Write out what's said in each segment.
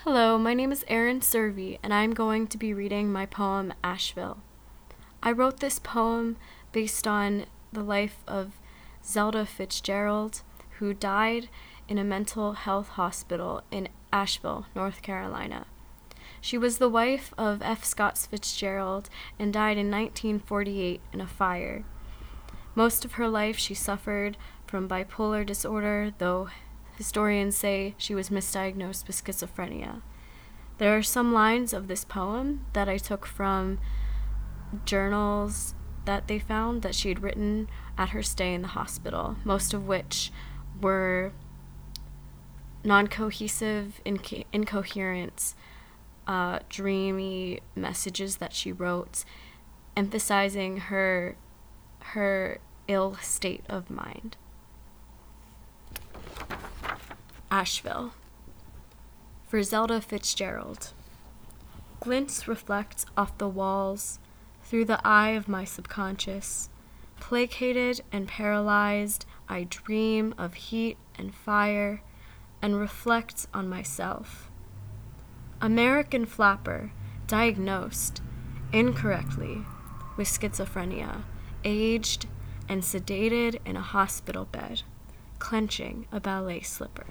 Hello, my name is Erin Servey, and I'm going to be reading my poem Asheville. I wrote this poem based on the life of Zelda Fitzgerald, who died in a mental health hospital in Asheville, North Carolina. She was the wife of F. Scott Fitzgerald and died in 1948 in a fire. Most of her life she suffered from bipolar disorder, though historians say she was misdiagnosed with schizophrenia. There are some lines of this poem that I took from journals that they found that she had written at her stay in the hospital, most of which were non-cohesive, incoherent, dreamy messages that she wrote, emphasizing her ill state of mind. Asheville. For Zelda Fitzgerald. Glints reflect off the walls through the eye of my subconscious. Placated and paralyzed, I dream of heat and fire and reflect on myself. American flapper, diagnosed incorrectly with schizophrenia, aged and sedated in a hospital bed, clenching a ballet slipper.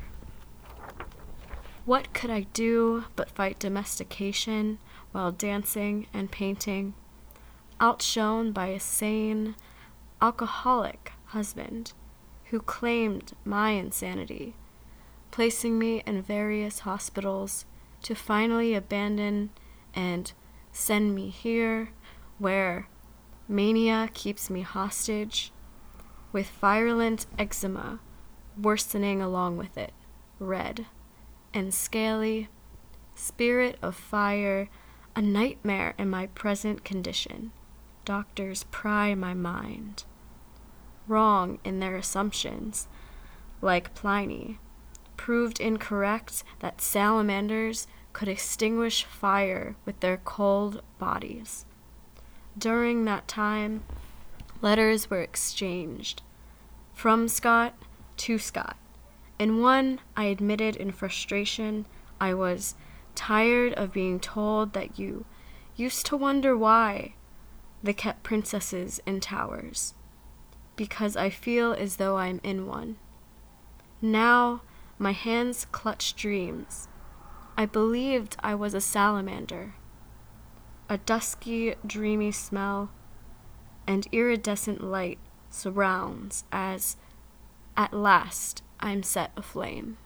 What could I do but fight domestication while dancing and painting, outshone by a sane, alcoholic husband who claimed my insanity, placing me in various hospitals to finally abandon and send me here where mania keeps me hostage, with virulent eczema worsening along with it, red and scaly, spirit of fire, a nightmare in my present condition. Doctors pry my mind. Wrong in their assumptions, like Pliny, proved incorrect that salamanders could extinguish fire with their cold bodies. During that time, letters were exchanged from Scott to Scott. In one, I admitted in frustration I was tired of being told that you used to wonder why they kept princesses in towers, because I feel as though I'm in one. Now my hands clutch dreams. I believed I was a salamander. A dusky, dreamy smell and iridescent light surrounds as, at last, I'm set aflame.